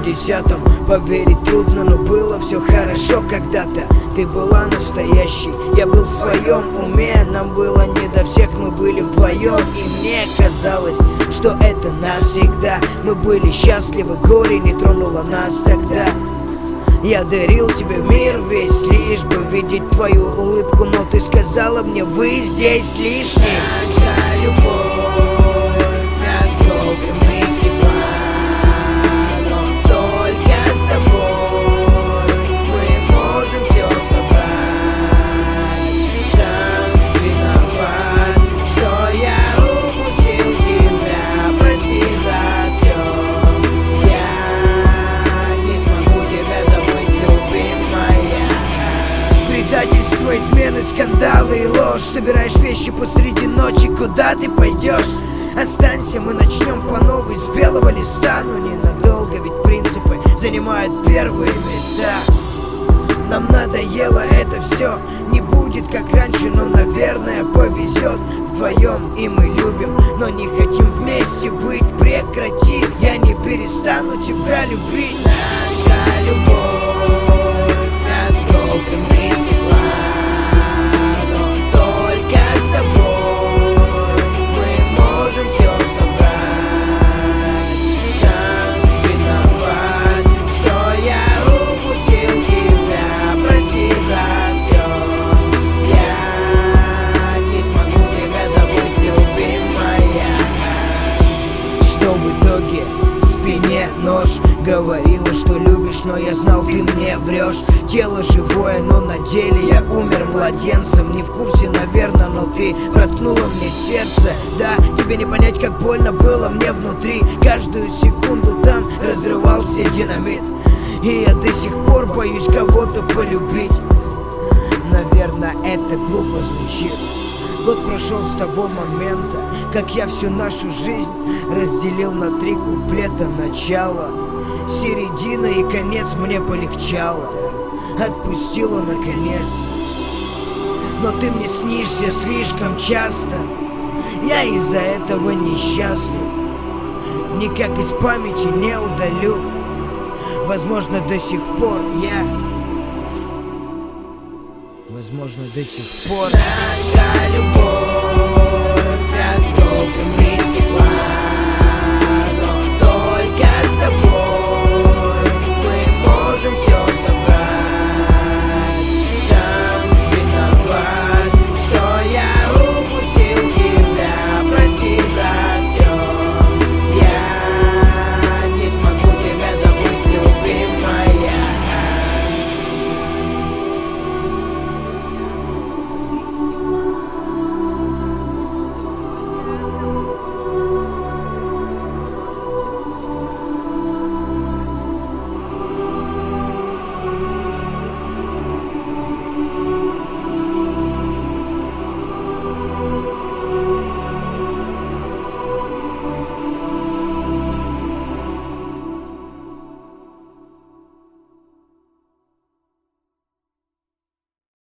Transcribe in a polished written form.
10-м. Поверить трудно, но было все хорошо когда-то. Ты была настоящей, я был в своем уме. Нам было не до всех, мы были вдвоем. И мне казалось, что это навсегда. Мы были счастливы, горе не тронуло нас тогда. Я дарил тебе мир весь, лишь бы видеть твою улыбку. Но ты сказала мне, вы здесь лишние. Наша любовь осколками стекла, но только с тобой мы можем все собрать. Сам виноват, что я упустил тебя, прости за все. Я не смогу тебя забыть, любимая. Предательство, измены, скандалы и ложь. Собираешь вещи посреди ночи, куда ты пойдешь? Останься, мы начнем по новой с белого листа. Но ненадолго, ведь принципы занимают первые места. Нам надоело это все, не будет как раньше, но, наверное, повезет. Вдвоем и мы любим, но не хотим вместе быть. Прекрати, я не перестану тебя любить. Наша любовь осколками стекла, но только с тобой мы можем все собрать. Сам виноват, что я упустил тебя, прости за все. Я не смогу тебя забыть, любимая. Что в итоге? В спине нож. Говорила, что любишь, но я знал, ты мне врешь. Тело живое, но на деле я умер младенцем. Не в курсе, наверное, но ты проткнула мне сердце. Да, тебе не понять, как больно было мне внутри. Каждую секунду там разрывался динамит. И я до сих пор боюсь кого-то полюбить. Наверное, это глупо звучит. Год прошел с того момента, как я всю нашу жизнь разделил на 3 куплета. Начало, середина и конец, мне полегчало. Отпустила наконец. Но ты мне снишься слишком часто. Я из-за этого несчастлив. Никак из памяти не удалю. Возможно, до сих пор возможно, до сих пор. Наша любовь осколками стекла,